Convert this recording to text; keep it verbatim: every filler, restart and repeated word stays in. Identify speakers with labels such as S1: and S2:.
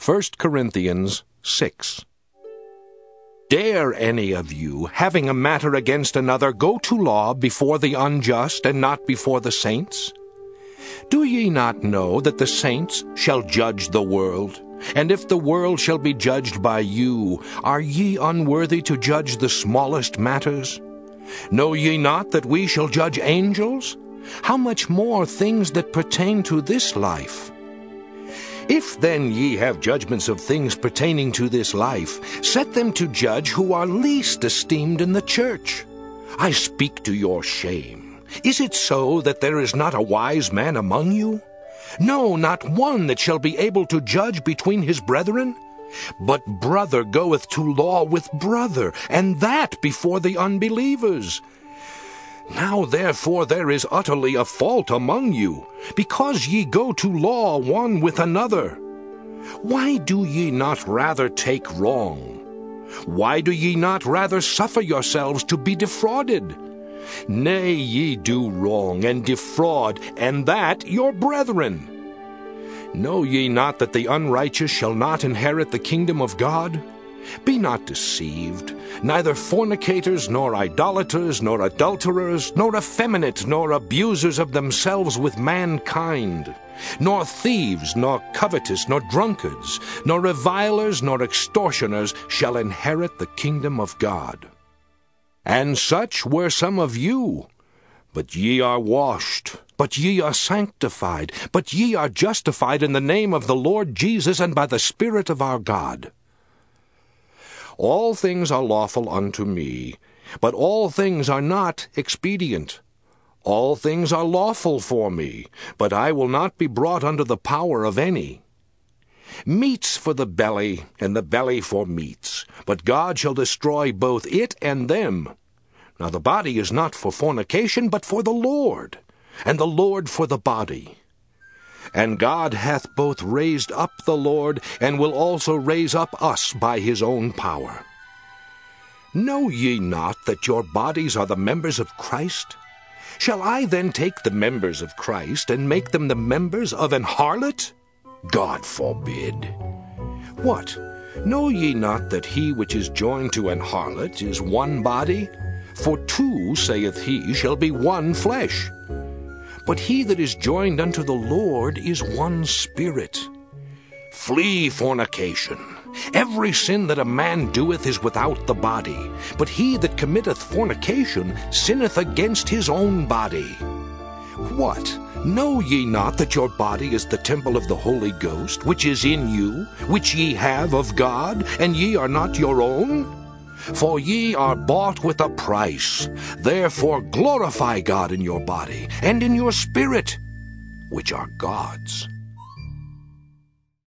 S1: First Corinthians six. Dare any of you, having a matter against another, go to law before the unjust and not before the saints? Do ye not know that the saints shall judge the world? And if the world shall be judged by you, are ye unworthy to judge the smallest matters? Know ye not that we shall judge angels? How much more things that pertain to this life? If then ye have judgments of things pertaining to this life, set them to judge who are least esteemed in the church. I speak to your shame. Is it so that there is not a wise man among you? No, not one that shall be able to judge between his brethren. But brother goeth to law with brother, and that before the unbelievers. Now therefore there is utterly a fault among you, because ye go to law one with another. Why do ye not rather take wrong? Why do ye not rather suffer yourselves to be defrauded? Nay, ye do wrong, and defraud, and that your brethren. Know ye not that the unrighteous shall not inherit the kingdom of God? Be not deceived. Neither fornicators, nor idolaters, nor adulterers, nor effeminate, nor abusers of themselves with mankind, nor thieves, nor covetous, nor drunkards, nor revilers, nor extortioners shall inherit the kingdom of God. And such were some of you. But ye are washed, but ye are sanctified, but ye are justified in the name of the Lord Jesus and by the Spirit of our God. All things are lawful unto me, but all things are not expedient. All things are lawful for me, but I will not be brought under the power of any. Meats for the belly, and the belly for meats, but God shall destroy both it and them. Now the body is not for fornication, but for the Lord, and the Lord for the body. And God hath both raised up the Lord, and will also raise up us by his own power. Know ye not that your bodies are the members of Christ? Shall I then take the members of Christ, and make them the members of an harlot? God forbid. What? Know ye not that he which is joined to an harlot is one body? For two, saith he, shall be one flesh. But he that is joined unto the Lord is one spirit. Flee fornication. Every sin that a man doeth is without the body, but he that committeth fornication sinneth against his own body. What? Know ye not that your body is the temple of the Holy Ghost, which is in you, which ye have of God, and ye are not your own? For ye are bought with a price. Therefore glorify God in your body, and in your spirit, which are God's.